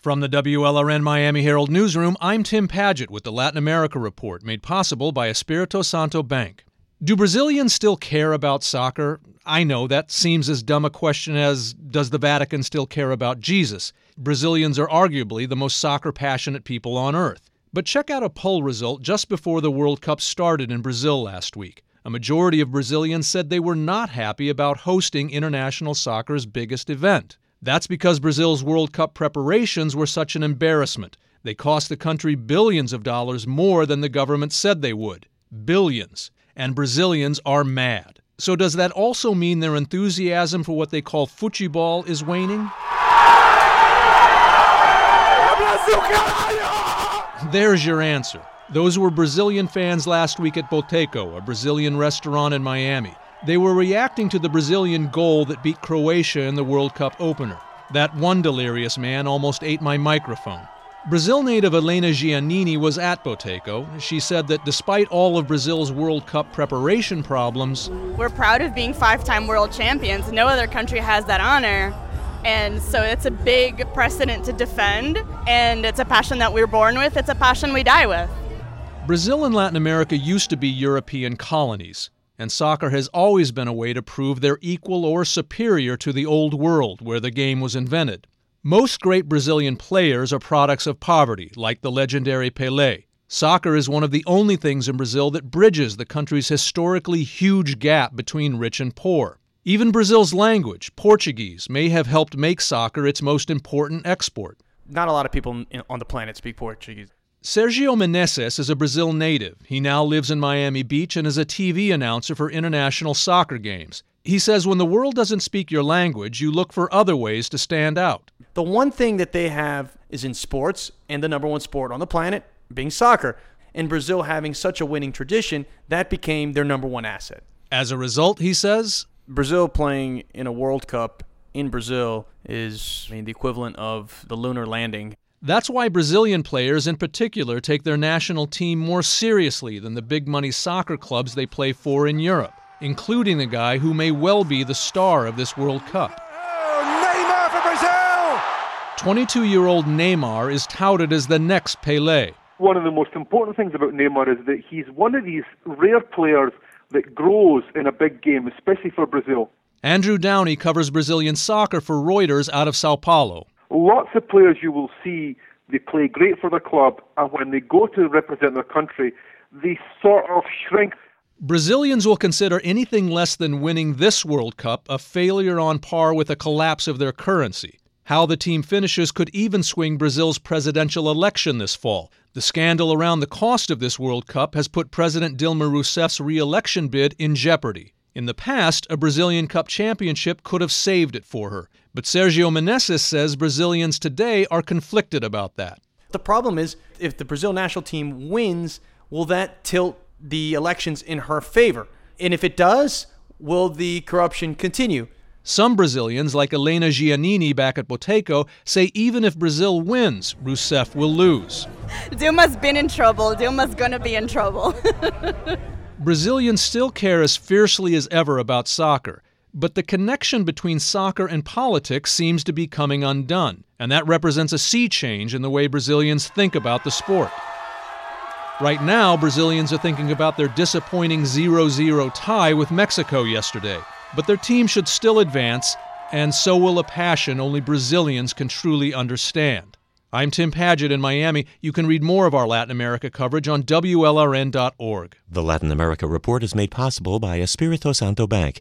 From the WLRN Miami Herald Newsroom, I'm Tim Padgett with the Latin America Report, made possible by Espirito Santo Bank. Do Brazilians still care about soccer? I know that seems as dumb a question as, does the Vatican still care about Jesus? Brazilians are arguably the most soccer-passionate people on earth. But check out a poll result just before the World Cup started in Brazil last week. A majority of Brazilians said they were not happy about hosting international soccer's biggest event. That's because Brazil's World Cup preparations were such an embarrassment. They cost the country billions of dollars more than the government said they would. Billions. And Brazilians are mad. So does that also mean their enthusiasm for what they call futebol is waning? There's your answer. Those were Brazilian fans last week at Boteco, a Brazilian restaurant in Miami. They were reacting to the Brazilian goal that beat Croatia in the World Cup opener. That one delirious man almost ate my microphone. Brazil native Helena Giannini was at Boteco. She said that despite all of Brazil's World Cup preparation problems, we're proud of being 5-time world champions. No other country has that honor. And so it's a big precedent to defend, and it's a passion that we're born with. It's a passion we die with. Brazil and Latin America used to be European colonies, and soccer has always been a way to prove they're equal or superior to the old world where the game was invented. Most great Brazilian players are products of poverty, like the legendary Pelé. Soccer is one of the only things in Brazil that bridges the country's historically huge gap between rich and poor. Even Brazil's language, Portuguese, may have helped make soccer its most important export. Not a lot of people on the planet speak Portuguese. Sergio Meneses is a Brazil native. He now lives in Miami Beach and is a TV announcer for international soccer games. He says when the world doesn't speak your language, you look for other ways to stand out. The one thing that they have is in sports, and the number one sport on the planet being soccer. In Brazil having such a winning tradition, that became their number one asset. As a result, he says, Brazil playing in a World Cup in Brazil is the equivalent of the lunar landing. That's why Brazilian players in particular take their national team more seriousseriously than the big-money soccer clubs they play for in Europe, including the guy who may well be the star of this World Cup. Neymar for Brazil! 22-year-old Neymar is touted as the next Pelé. One of the most important things about Neymar is that he's one of these rare players that grows in a big game, especially for Brazil. Andrew Downey covers Brazilian soccer for Reuters out of Sao Paulo. Lots of players you will see, they play great for the club, and when they go to represent their country, they sort of shrink. Brazilians will consider anything less than winning this World Cup a failure on par with a collapse of their currency. How the team finishes could even swing Brazil's presidential election this fall. The scandal around the cost of this World Cup has put President Dilma Rousseff's re-election bid in jeopardy. In the past, a Brazilian Cup championship could have saved it for her. But Sergio Meneses says Brazilians today are conflicted about that. The problem is, if the Brazil national team wins, will that tilt the elections in her favor? And if it does, will the corruption continue? Some Brazilians, like Helena Giannini back at Boteco, say even if Brazil wins, Rousseff will lose. Dilma's been in trouble. Dilma's gonna be in trouble. Brazilians still care as fiercely as ever about soccer, but the connection between soccer and politics seems to be coming undone, and that represents a sea change in the way Brazilians think about the sport. Right now, Brazilians are thinking about their disappointing 0-0 tie with Mexico yesterday, but their team should still advance, and so will a passion only Brazilians can truly understand. I'm Tim Padgett in Miami. You can read more of our Latin America coverage on WLRN.org. The Latin America Report is made possible by Espirito Santo Bank,